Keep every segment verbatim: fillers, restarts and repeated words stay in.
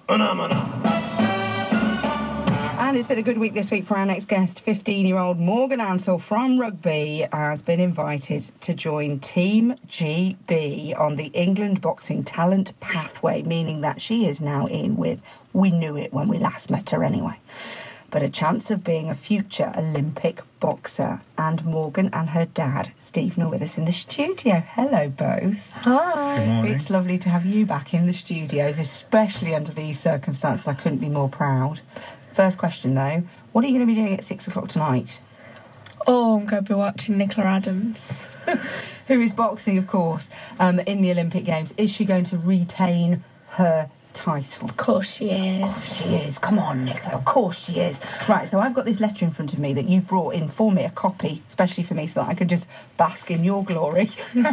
And it's been a good week this week for our next guest. fifteen-year-old Morgan Ansell from rugby has been invited to join Team G B on the England Boxing Talent Pathway, meaning that she is now in with, we knew it when we last met her anyway, but a chance of being a future Olympic boxer. And Morgan and her dad, Stephen, are with us in the studio. Hello, both. Hi. Good morning. It's lovely to have you back in the studios, especially under these circumstances. I couldn't be more proud. First question, though, what are you going to be doing at six o'clock tonight? Oh, I'm going to be watching Nicola Adams. Who is boxing, of course, um, in the Olympic Games. Is she going to retain her title? Of course she is. Of course she is. Come on, Nicola. Of course she is. Right, so I've got this letter in front of me that you've brought in for me, a copy, especially for me, so that I can just bask in your glory.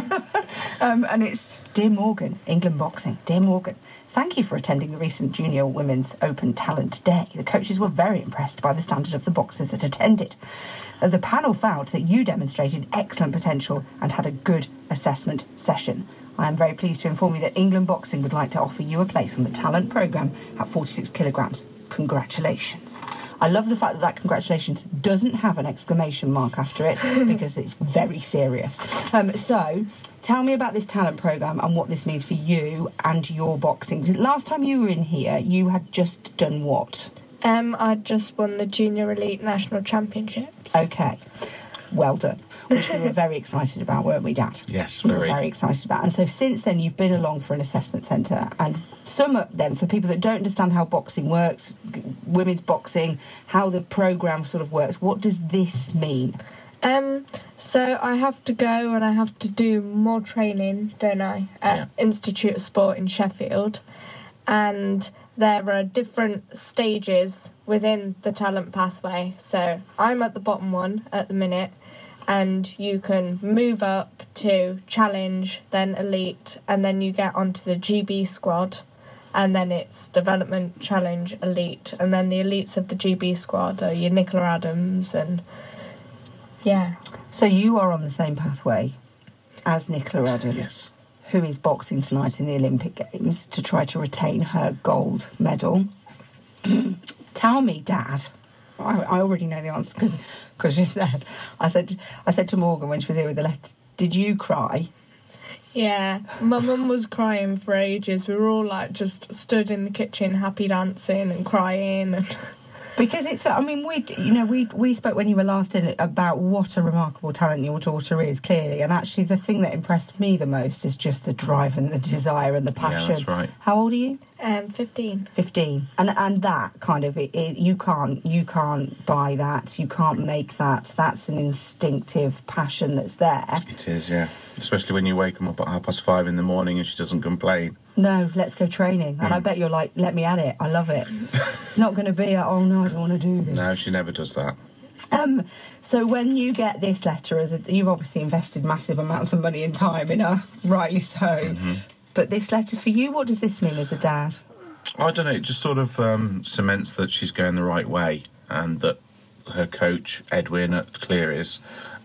um, and it's, Dear Morgan, England Boxing. Dear Morgan, thank you for attending the recent Junior Women's Open Talent Day. The coaches were very impressed by the standard of the boxers that attended. Uh, the panel found that you demonstrated excellent potential and had a good assessment session. I am very pleased to inform you that England Boxing would like to offer you a place on the talent programme at forty-six kilograms. Congratulations. I love the fact that that congratulations doesn't have an exclamation mark after it because it's very serious. Um, so, tell me about this talent programme and what this means for you and your boxing. Because last time you were in here, you had just done what? Um, I just won the Junior Elite National Championships. Okay. Well done. Which we were very excited about, weren't we, Dad? Yes, We very. were very excited about. And so since then, you've been along for an assessment centre. And some of them, for people that don't understand how boxing works, g- women's boxing, how the programme sort of works, what does this mean? Um, so I have to go and I have to do more training, don't I, at Yeah. Institute of Sport in Sheffield. And there are different stages within the talent pathway. So I'm at the bottom one at the minute, and you can move up to challenge, then elite, and then you get onto the G B squad, and then it's development, challenge, elite, and then the elites of the G B squad are your Nicola Adams, and yeah. So you are on the same pathway as Nicola Adams, Yes. who is boxing tonight in the Olympic Games to try to retain her gold medal. Tell me, Dad. I, I already know the answer because because she said I said I said to Morgan when she was here with the letter, did you cry? Yeah, my mum was crying for ages. We were all like just stood in the kitchen, happy dancing and crying. And Because it's, I mean, we, you know, we we spoke when you were last in about what a remarkable talent your daughter is, clearly, and actually the thing that impressed me the most is just the drive and the desire and the passion. Yeah, that's right. How old are you? um, fifteen. Fifteen, and and that kind of it, it, you can't you can't buy that, you can't make that. That's an instinctive passion that's there. It is, yeah. Especially when you wake them up at half past five in the morning and she doesn't complain. No, let's go training, and I bet you're like, let me at it. I love it. It's not going to be a, oh no, I don't want to do this. No, she never does that. Um, so when you get this letter, as a, you've obviously invested massive amounts of money and time in her, rightly so. Mm-hmm. But this letter for you, what does this mean as a dad? I don't know, it just sort of um, cements that she's going the right way and that her coach, Edwin at Clearys,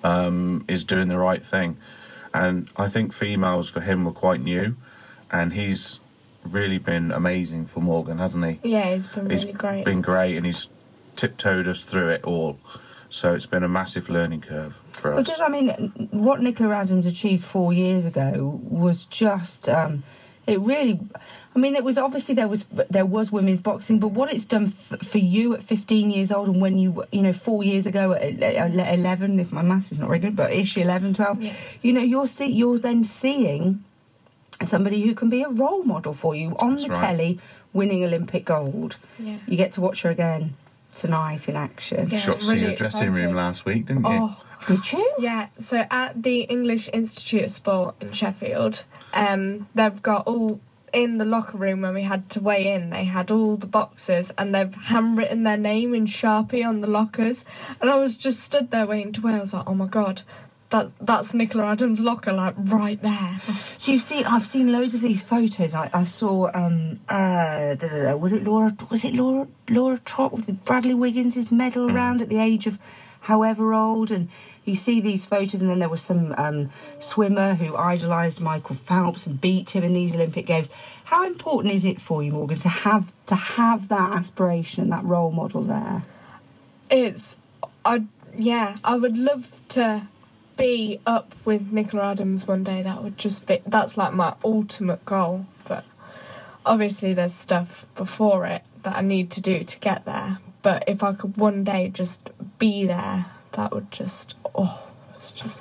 um, is doing the right thing. And I think females for him were quite new, and he's really been amazing for Morgan, hasn't he? Yeah, it's been He's really great. been great, and he's tiptoed us through it all. So it's been a massive learning curve for us. Because, I mean, what Nicola Adams achieved four years ago was just, um, it really, I mean, it was obviously there was there was women's boxing, but what it's done f- for you at fifteen years old and when you, you know, four years ago at eleven, if my maths is not very good, but ish eleven, twelve, Yeah. you know, you're, see, you're then seeing somebody who can be a role model for you on That's the right. telly winning Olympic gold. Yeah. You get to watch her again tonight in action. Yeah. She got to see really your dressing room excited. last week, didn't you? Oh, Did you? yeah. So at the English Institute of Sport in Sheffield, um, they've got all in the locker room when we had to weigh in. They had all the boxers and they've handwritten their name in Sharpie on the lockers. And I was just stood there waiting to weigh. I was like, oh my god, that that's Nicola Adams' locker, like right there. So you've seen, I've seen loads of these photos. I, I saw, um, uh, da, da, da, was it Laura? Was it Laura? Laura Trott with Bradley Wiggins' medal Mm. around at the age of however old, and you see these photos, and then there was some um, swimmer who idolised Michael Phelps and beat him in these Olympic Games. How important is it for you, Morgan, to have to have that aspiration, that role model there? It's, I yeah, I would love to be up with Nicola Adams one day. That would just be, that's like my ultimate goal. But obviously there's stuff before it that I need to do to get there. But if I could one day just be there, that would just, oh, it's just...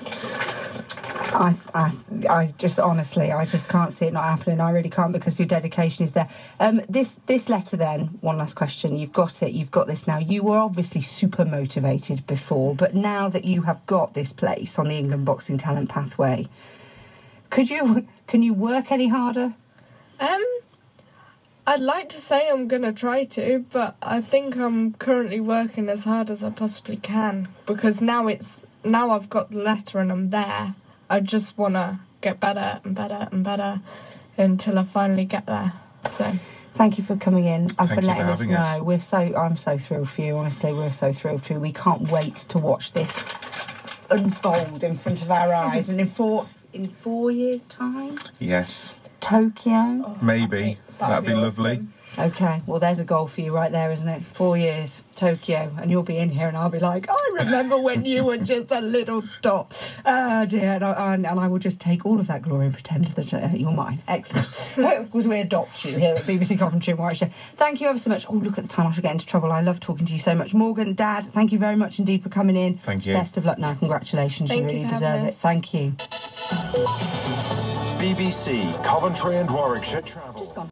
I, I, I just honestly, I just can't see it not happening. I really can't, because your dedication is there. Um, this this letter then, one last question. You've got it. You've got this now. You were obviously super motivated before, but now that you have got this place on the England Boxing Talent Pathway, could you can you work any harder? Um, I'd like to say I'm going to try to, but I think I'm currently working as hard as I possibly can, because now it's now I've got the letter and I'm there. I just want to get better and better and better until I finally get there. So, thank you for coming in and Thank for you letting for us having know. us. We're so I'm so thrilled for you. Honestly, we're so thrilled for you. We can't wait to watch this unfold in front of our eyes. And in four in four years' time, Yes, Tokyo. oh, maybe. That'd be lovely. awesome. Okay, well, there's a goal for you right there, isn't it? Four years, Tokyo, and you'll be in here, and I'll be like, I remember when you were just a little dot. Oh, dear. And I, and, and I will just take all of that glory and pretend that uh, you're mine. Excellent. Because we adopt you here at B B C Coventry and Warwickshire. Thank you ever so much. Oh, look at the time. I should get into trouble. I love talking to you so much. Morgan, Dad, thank you very much indeed for coming in. Thank you. Best of luck now. Congratulations. Thank you you really for deserve having it. us. Thank you. B B C Coventry and Warwickshire Travel. Just gone.